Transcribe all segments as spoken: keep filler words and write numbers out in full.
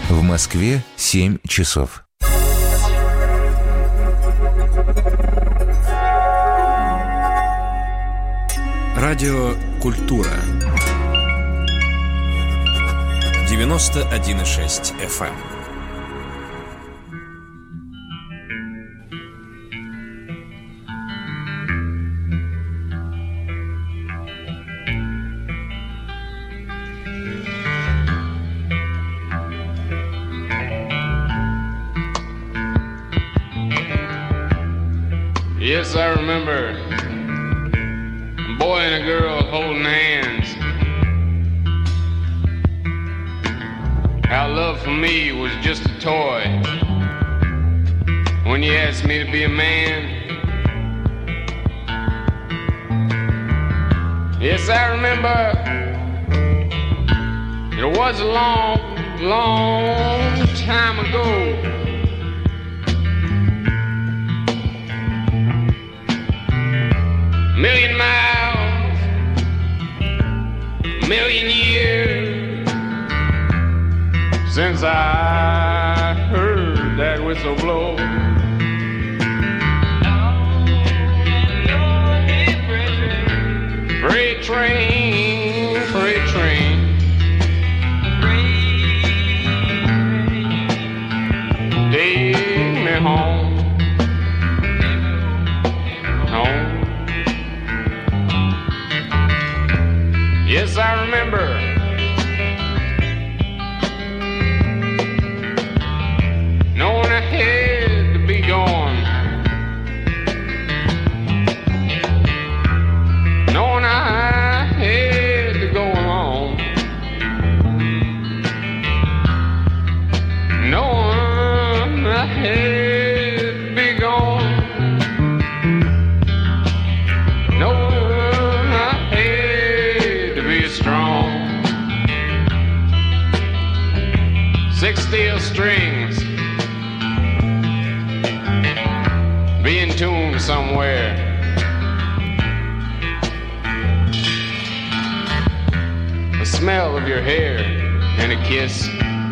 В Москве семь часов. Радио «Культура». девяносто один и шесть эф эм. Yes, I remember a boy and a girl holding hands. How love for me was just a toy. When you asked me to be a man. Yes, I remember it was a long, long time ago. Million miles, million years since I heard that whistle blow. Freight train, freight train, take me home, home. Yes, I remember knowing I had to be gone, knowing I had to go along, knowing I had to be gone, knowing I had to be strong. Six steel strings being tuned somewhere. The smell of your hair and a kiss.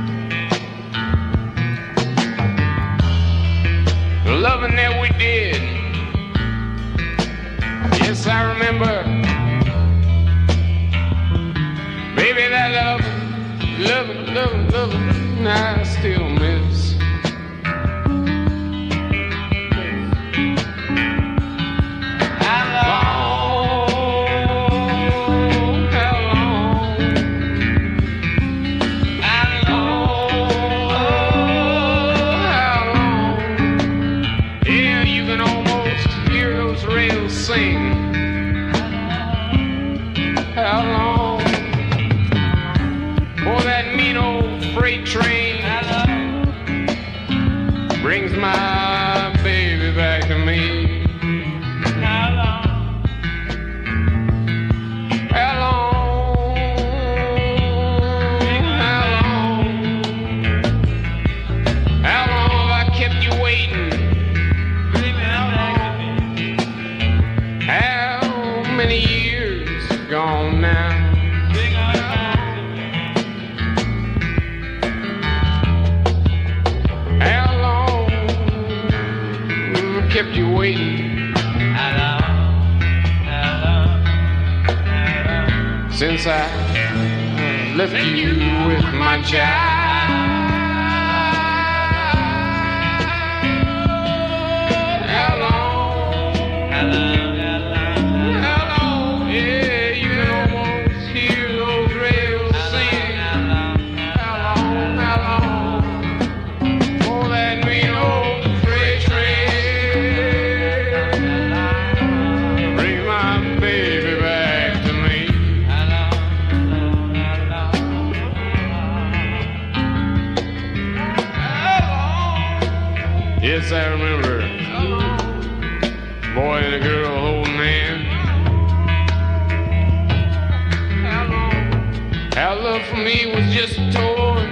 The loving that we did. Yes, I remember. Baby, that love, love, love, love, I still miss. How long, how long, how long, how long? Yeah, you can almost hear those rails sing. How long? For that mean old freight train brings my baby back to me. How long? How long? How long? How long have I kept you waiting? How many years gone now? Kept you waiting. How long, how long, how long, since I left you with my child. How long, how long, how long, how long, yeah, you can almost hear those rails sing. How long, how long, how long, for that mean old freight train. Yes, I remember a boy and a girl holding hands. How love for me was just a toy.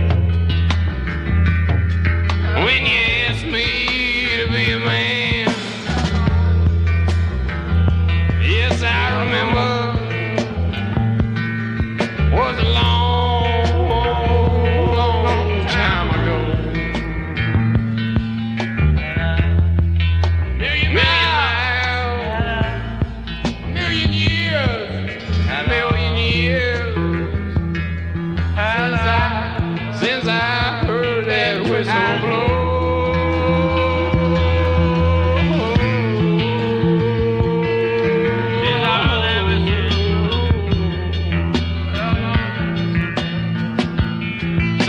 When you asked me to be a man. Yes, I remember was a long, long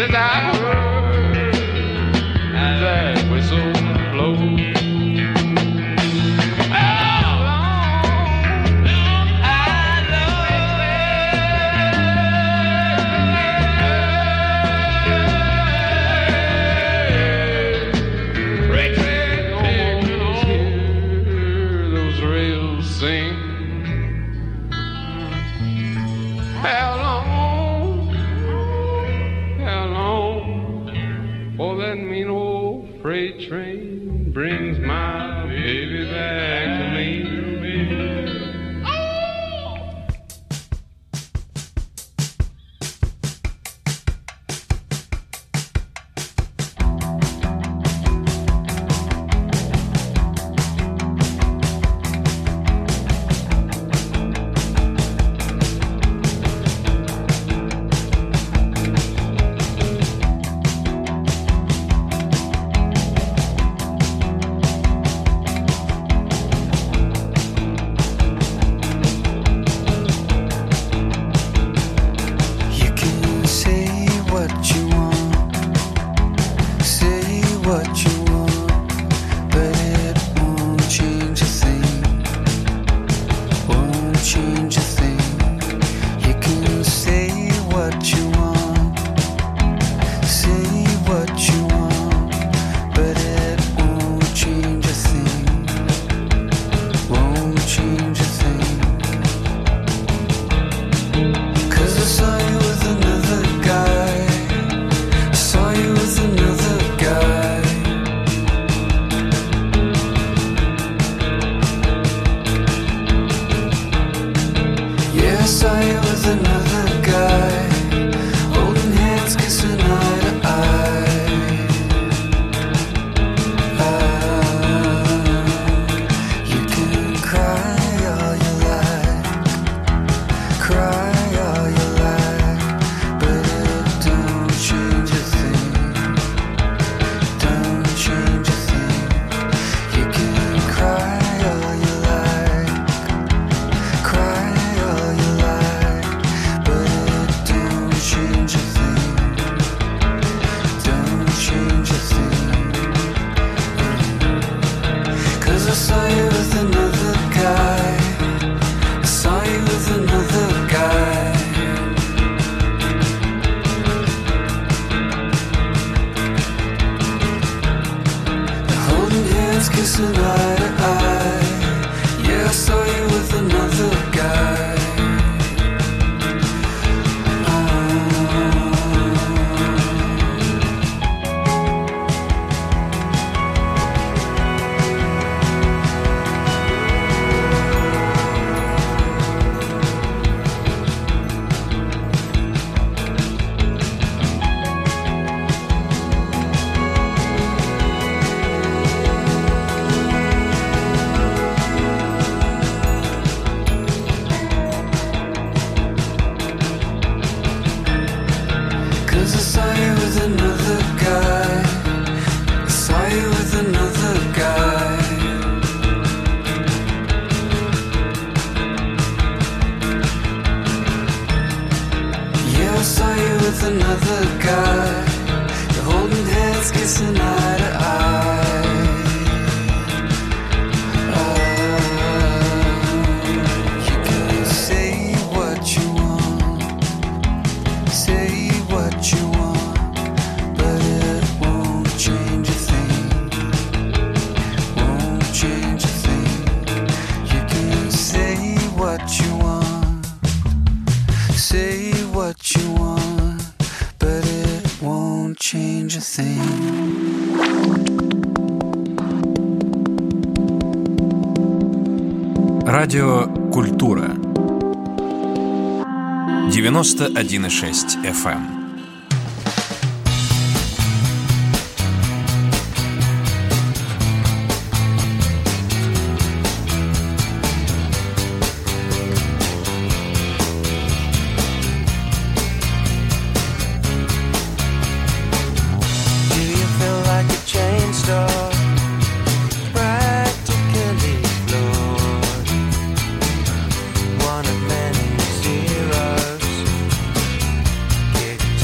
since I heard that whistle blow. Train brings my baby back to me. Радио Культура девяносто один и шесть эф эм. One of many zeros.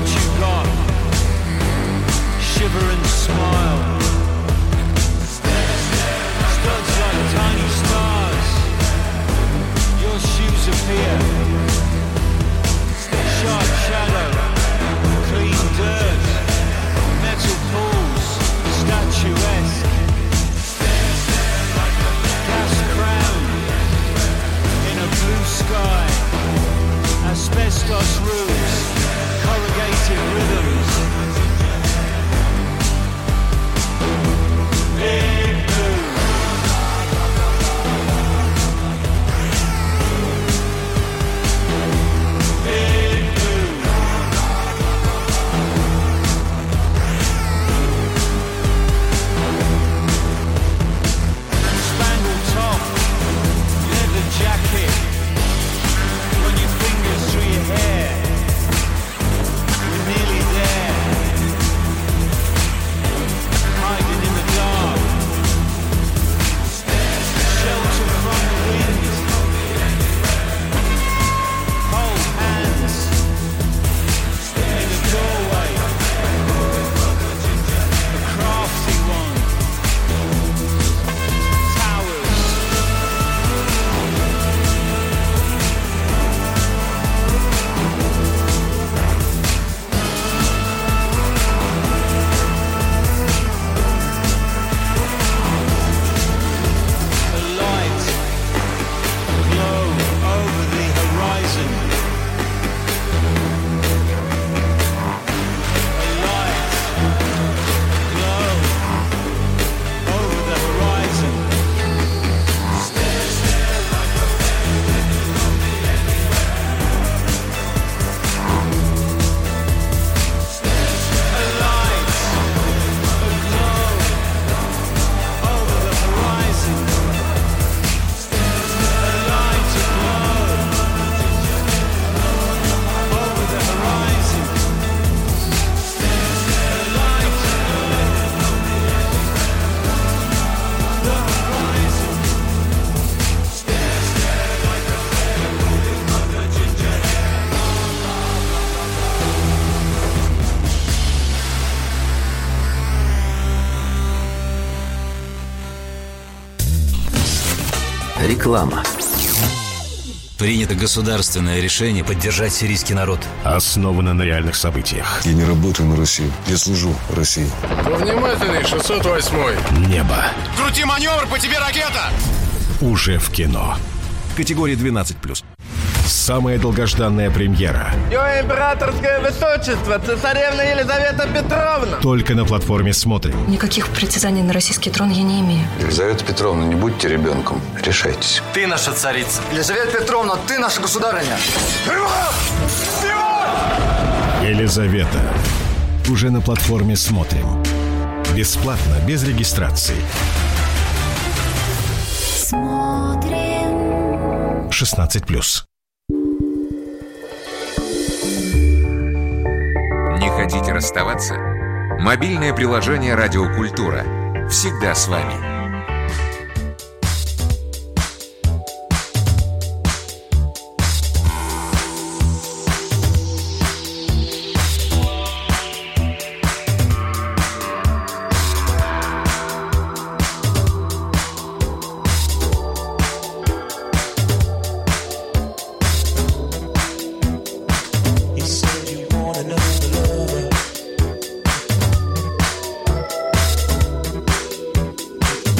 what you got. Shiver and smile. Studs like tiny stars. Your shoes appear. Sharp shadow. Clean dirt. Metal pools. Statuesque. Gas crown. In a blue sky. Asbestos roofs. Corrugated rhythms. Big blue. Big blue. Spangle top. Leather jacket. Run your fingers through your hair. We're nearly there. Hiding in the dark. Shelter from the wind. Hold hands. In the doorway. A crafty one. Towers. A light glow over the horizon. A light glow over the horizon. A light aglow over the horizon. A light aglow over the horizon. A light aglow the horizon. Реклама. Принято государственное решение поддержать сирийский народ. Основано на реальных событиях. Я не работаю на Россию. Я служу России. Внимательный, шестьсот восьмой. Небо. Крути маневр, по тебе ракета! Уже в кино. Категория двенадцать плюс. Самая долгожданная премьера. Ее императорское высочество, цесаревна Елизавета Петровна. Только на платформе «Смотрим». Никаких притязаний на российский трон я не имею. Елизавета Петровна, не будьте ребенком. Решайтесь. Ты наша царица. Елизавета Петровна, ты наша государыня. Елизавета. Уже на платформе «Смотрим». Бесплатно, без регистрации. Смотрим. шестнадцать плюс. Не хотите расставаться? Мобильное приложение «Радио Культура» всегда с вами. You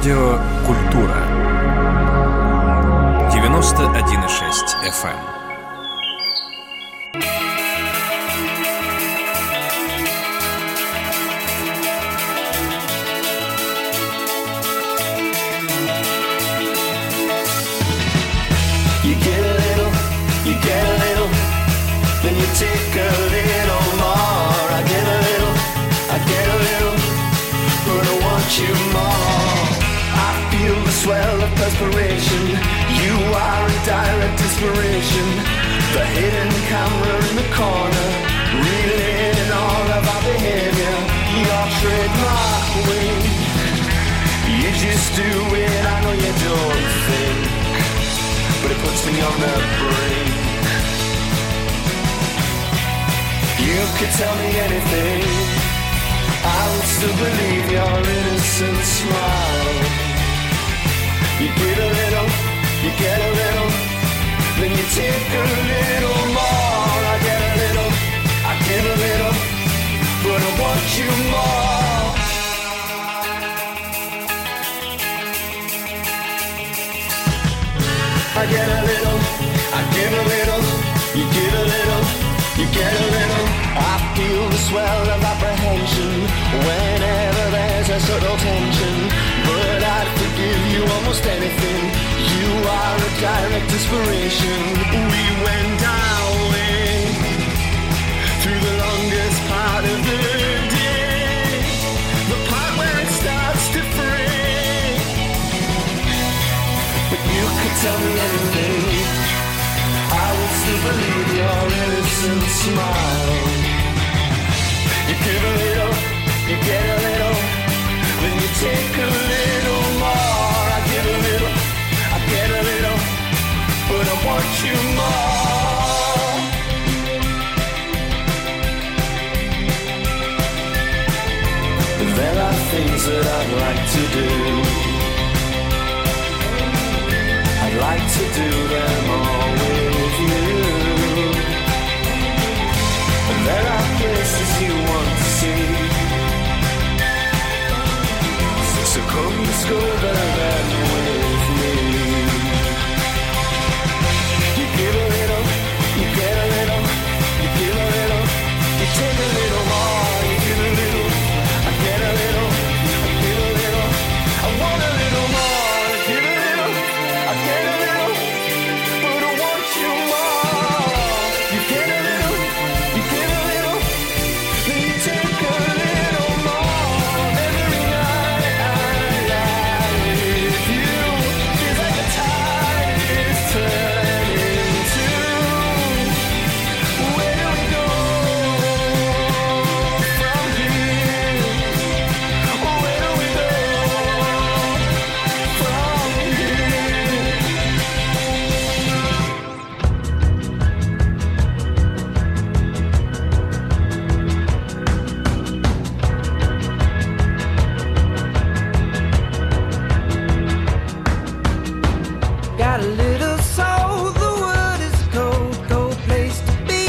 Радио «Культура». девяносто один и шесть эф эм. You get a little, you get a little, then you take a little more. I get a little, I get a little, but I want you more. I feel the swell of perspiration. You are a direct inspiration. The hidden camera in the corner, reeling in all of our behavior. Your trademark wing, you just do it. I know you don't think, but it puts me on the brink. You could tell me anything, I would still believe your innocent smile. You get a little, you get a little, then you take a little more. I get a little, I give a little, but I want you more. I get a little, I give a little, you give a little, you get a little. I feel the swell of apprehension whenever there's a subtle tension, but I'd forgive you almost anything. You are a direct inspiration. We went down through the longest part of the day, the part where it starts to fray. But you could tell me anything, I would still believe your innocent smile. You give a little, you get a little, then you take a little more. I give a little, I get a little, but I want you more. There are things that I'd like to do, I'd like to do them all with you. And there are places you want to see, so come discover them with me. You give a little, you get a little, you give a little, you take a little more. You give a little, I get a little, I give a little, I want a little more. I give a little, I get a little, but I want you more. You get a little, you get a little, then you take a little more. Every night I lie with you, feels like the tide is turning to. Where do we go from here? Where do we go from here? Got a little soul, the world is a cold, cold place to be.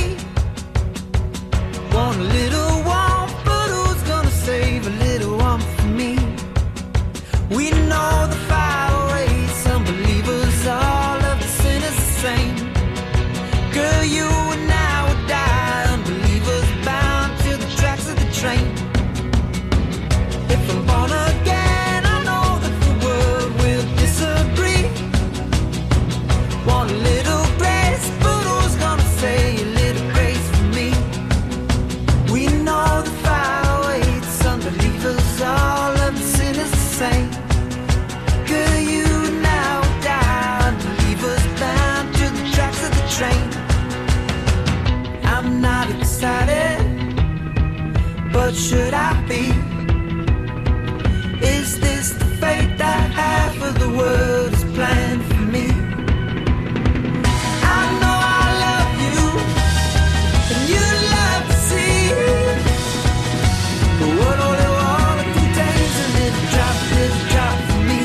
Want a little warmth, but who's gonna save a little warmth for me? We know the fire rates, unbelievers, all of the sinners the same. Girl, you and I would die, unbelievers bound to the tracks of the train. If I'm born again, I know that the world will disagree. Want a little grace, but who's gonna say a little grace for me? We know the fire waits, unbelievers, all of the sinners the same. Girl, you and I will die, unbelievers bound to the tracks of the train. I'm not excited, but should I be? Is this the fate that half of the world is planned for me? I know I love you, and you love to see. But what only water contains a little drop, little drop for me.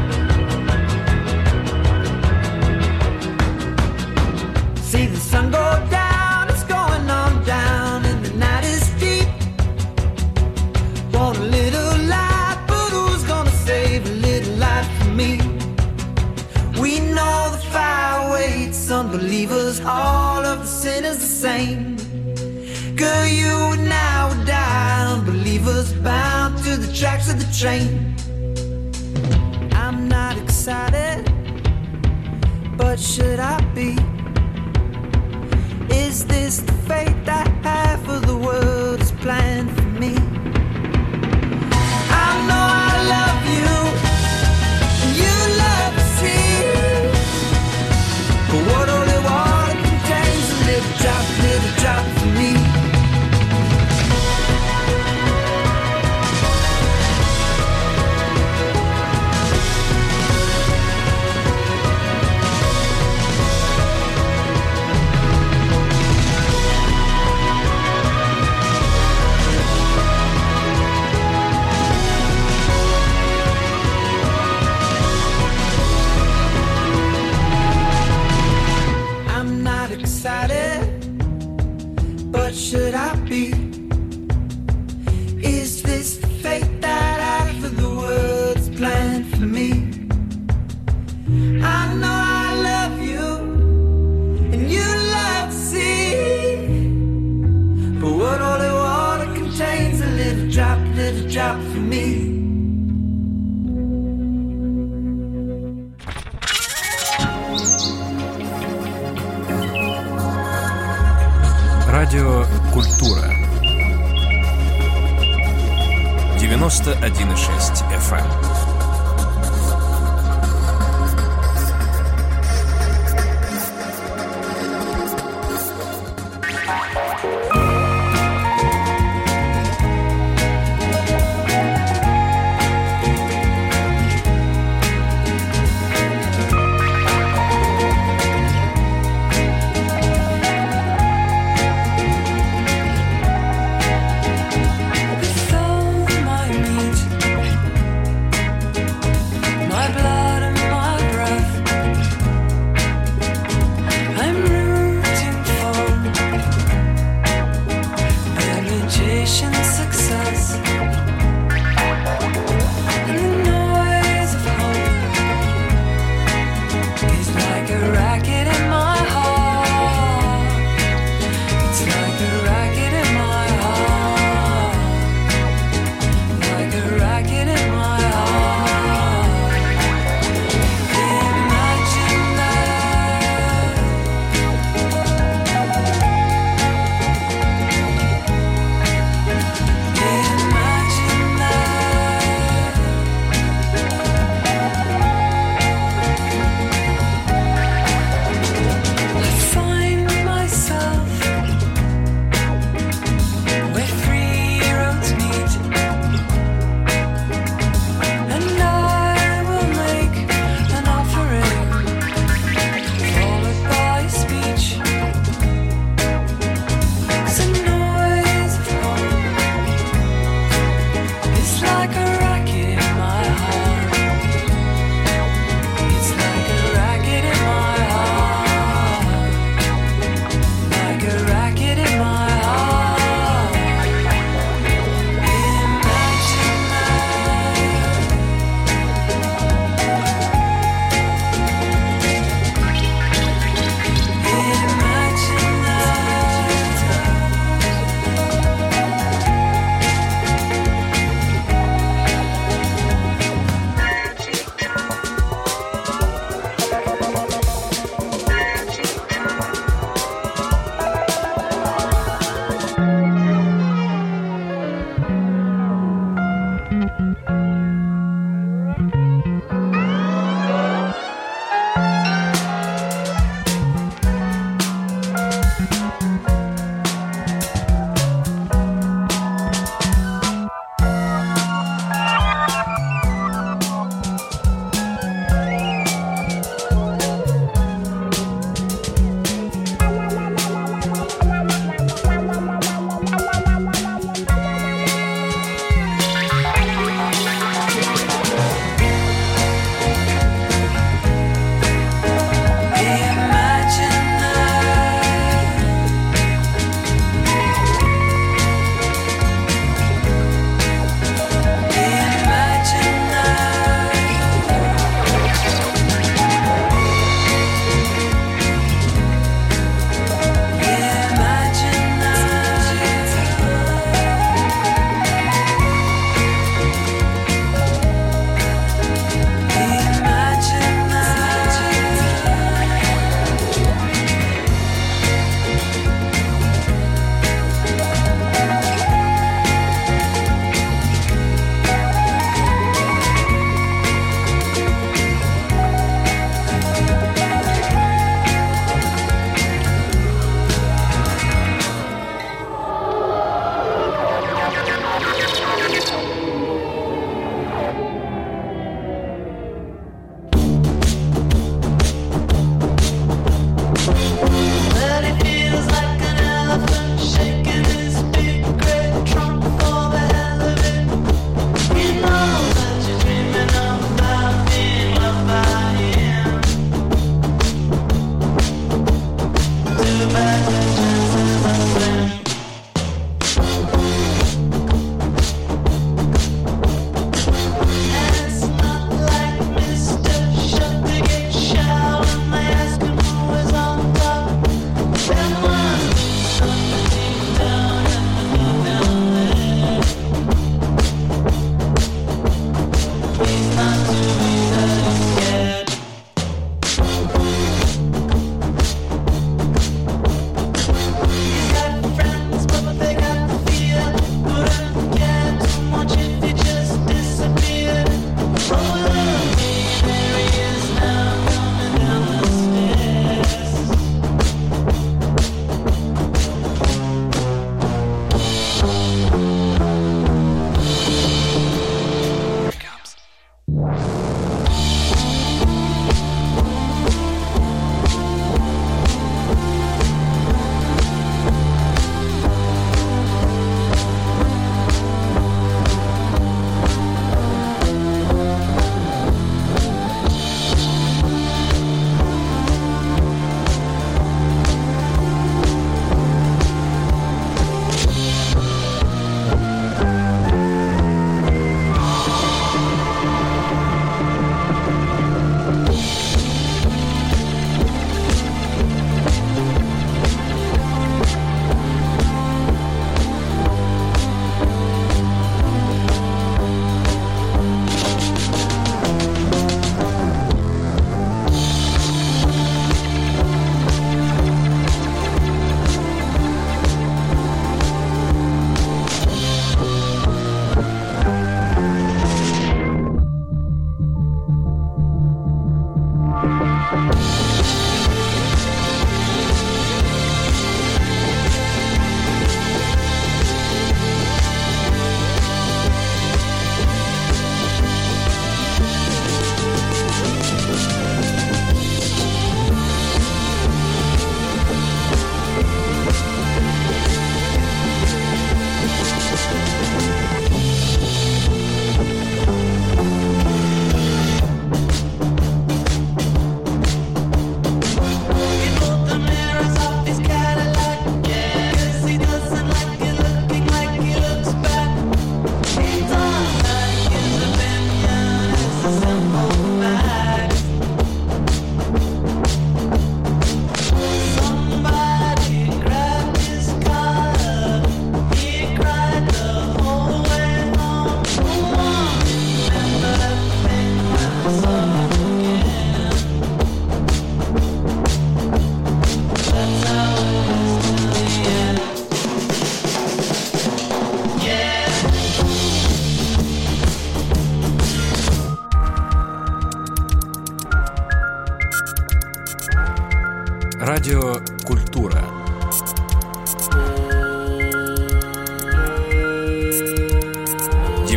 See the sun go knew you would now die. Unbelievers bound to the tracks of the train. I'm not excited, but should I be? Is this the fate that half of the world is planned for me? I know I love you, and you love the sea, but what only water contains a little drop, little drop for me. But should I be? Is this the fate that half of the world's planned for me? I know I love you, and you love the sea, but what holy water contains a little drop, little drop for me. Радио «Культура». девяносто один и шесть эф эм.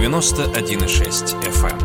девяносто один и шесть эф эм.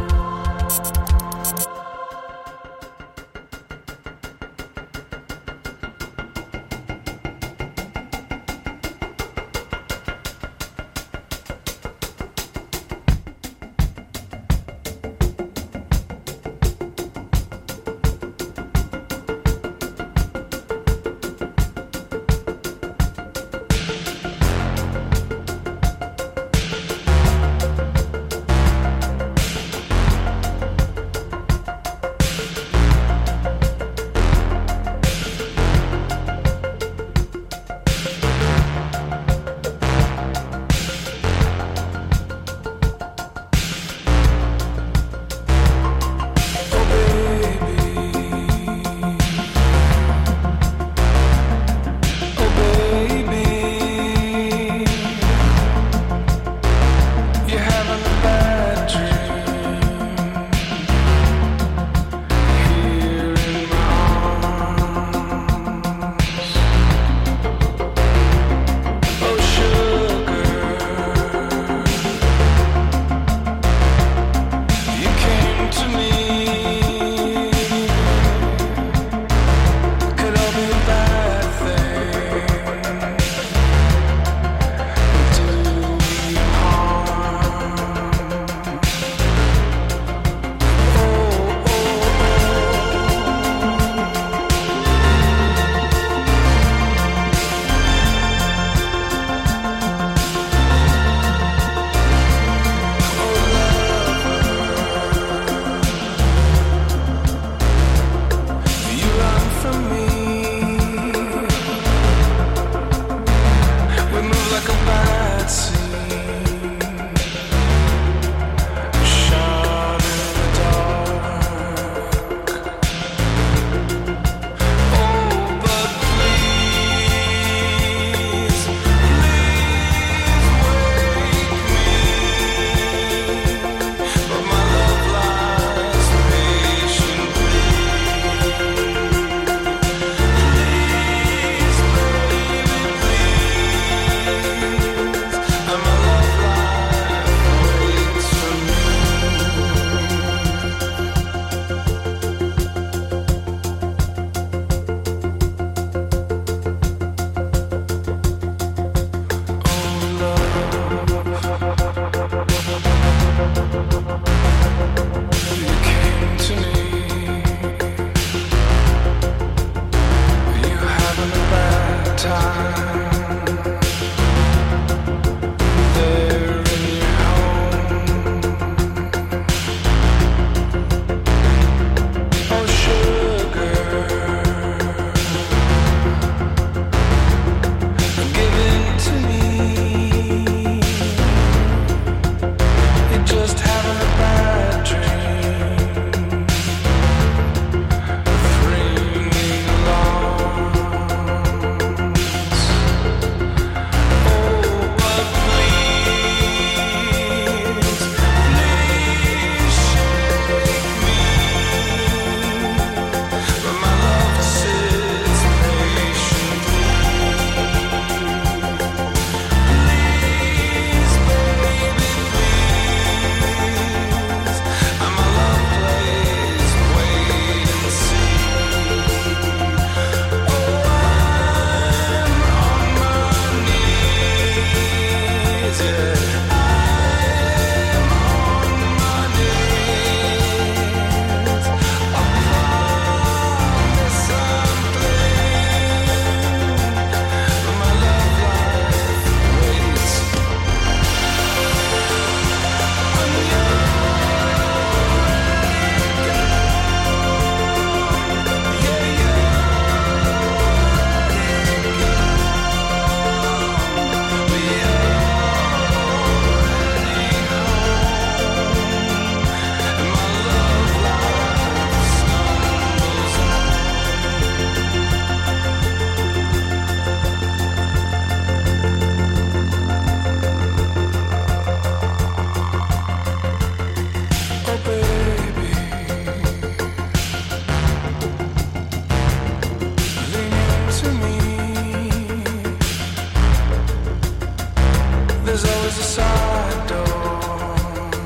There's always a side door.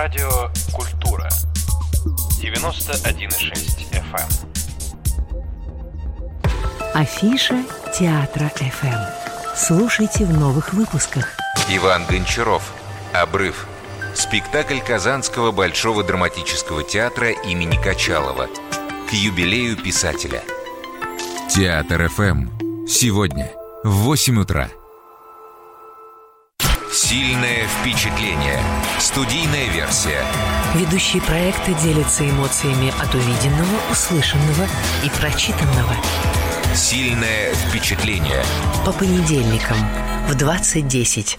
Радио Культура. девяносто один и шесть эф эм. Афиша театра эф эм. Слушайте в новых выпусках. Иван Гончаров. «Обрыв». Спектакль Казанского большого драматического театра имени Качалова к юбилею писателя. Театр эф эм. Сегодня в восемь утра. Сильное впечатление. Студийная версия. Ведущие проекта делятся эмоциями от увиденного, услышанного и прочитанного. Сильное впечатление. По понедельникам в двадцать десять.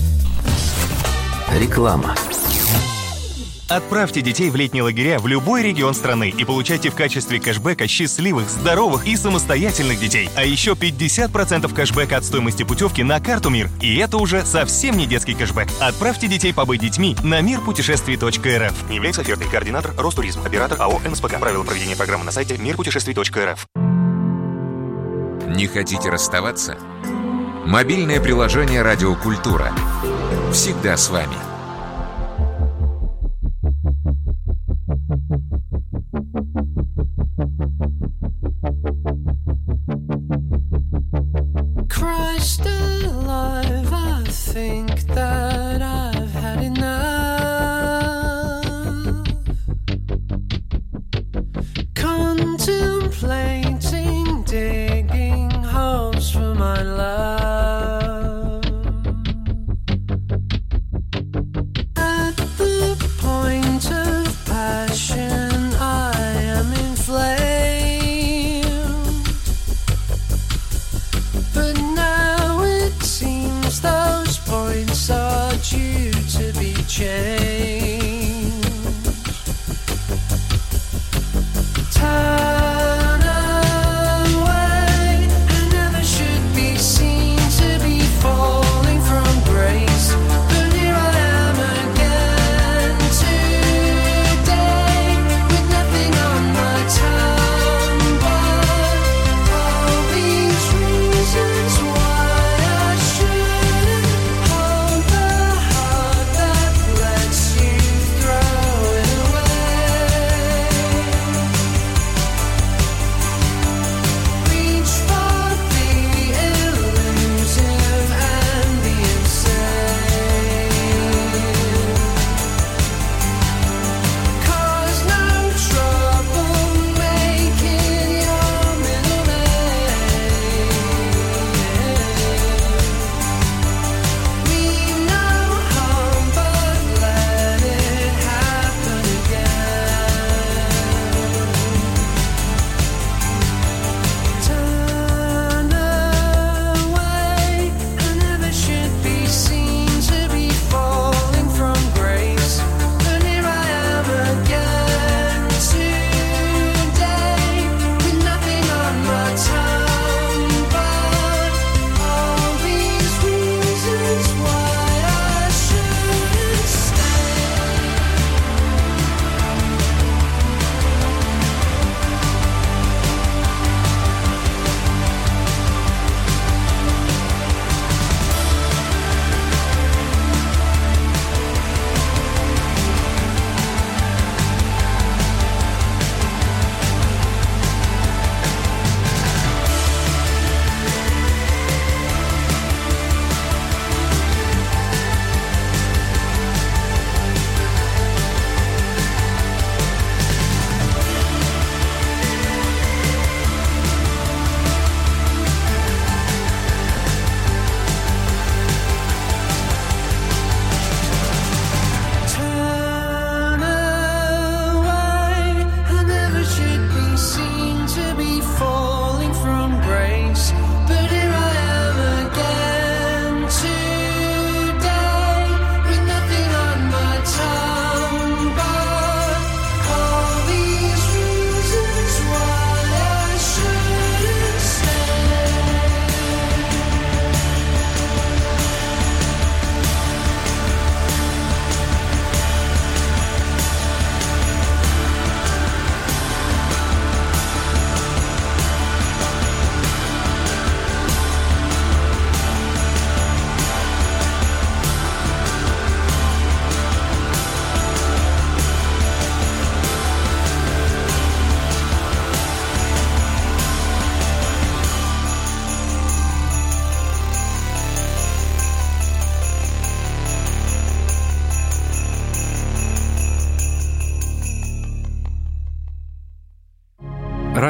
Реклама. Отправьте детей в летние лагеря в любой регион страны и получайте в качестве кэшбэка счастливых, здоровых и самостоятельных детей. А еще пятьдесят процентов кэшбэка от стоимости путевки на карту «Мир». И это уже совсем не детский кэшбэк. Отправьте детей побыть детьми на мир путешествий точка эр эф. Не является офертой. Координатор Ростуризм. Оператор АО эн эс пэ ка. Правила проведения программы на сайте мир путешествий точка эр эф. Не хотите расставаться? Мобильное приложение «Радио Культура» всегда с вами. Christ alive, I think that I've had enough. Contemplating, digging holes for my love.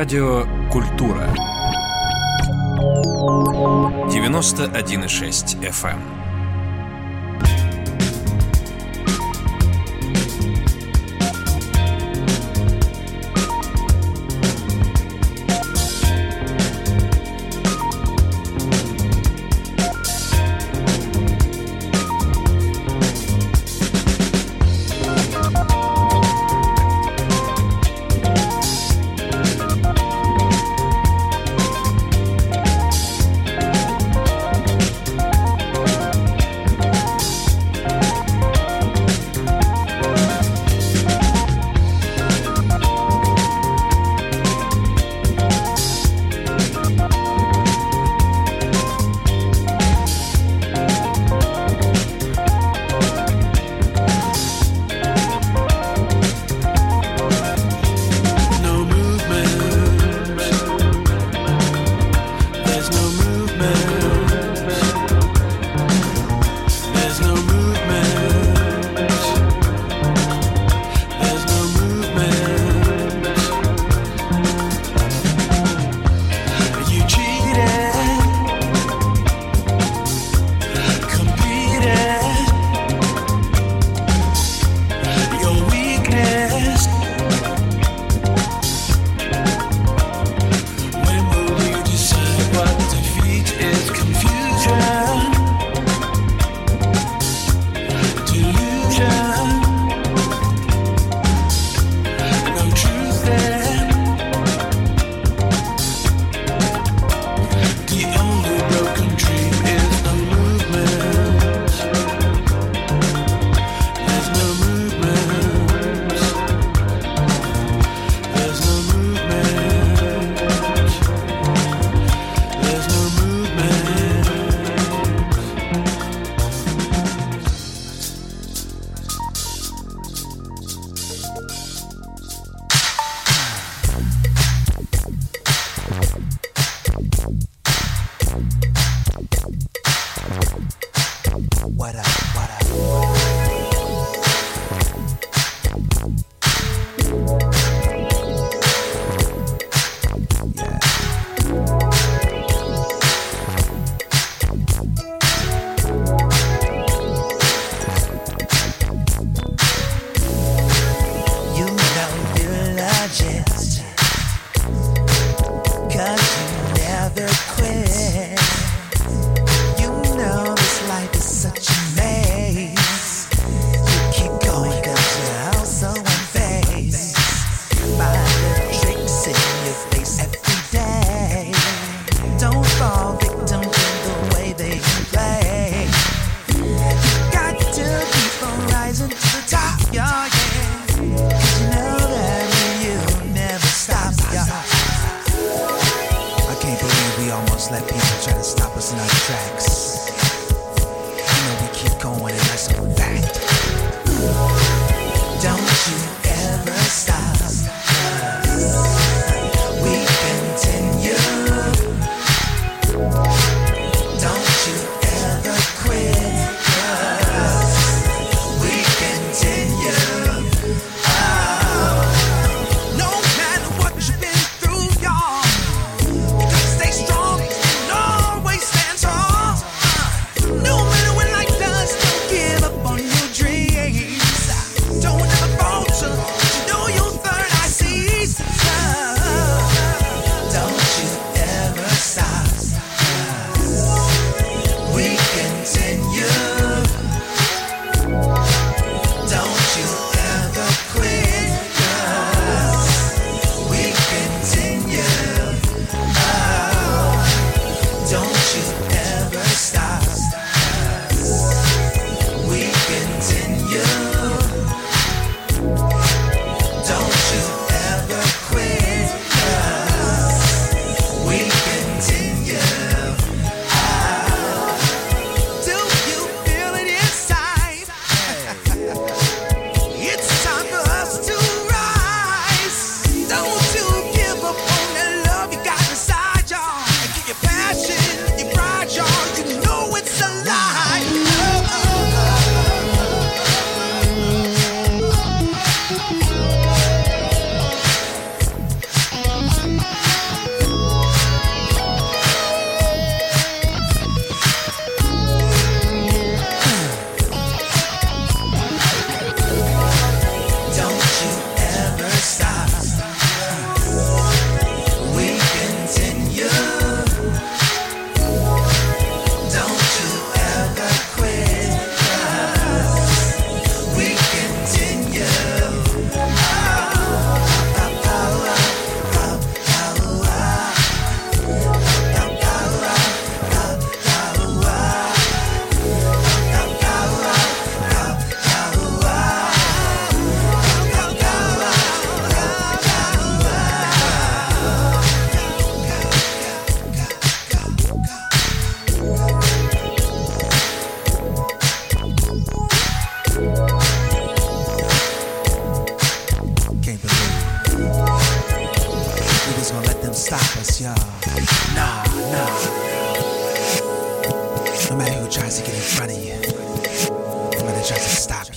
Радио «Культура». девяносто один и шесть эф эм. Don't fall victim to the way they tries to get in front of you, somebody tries to stop you.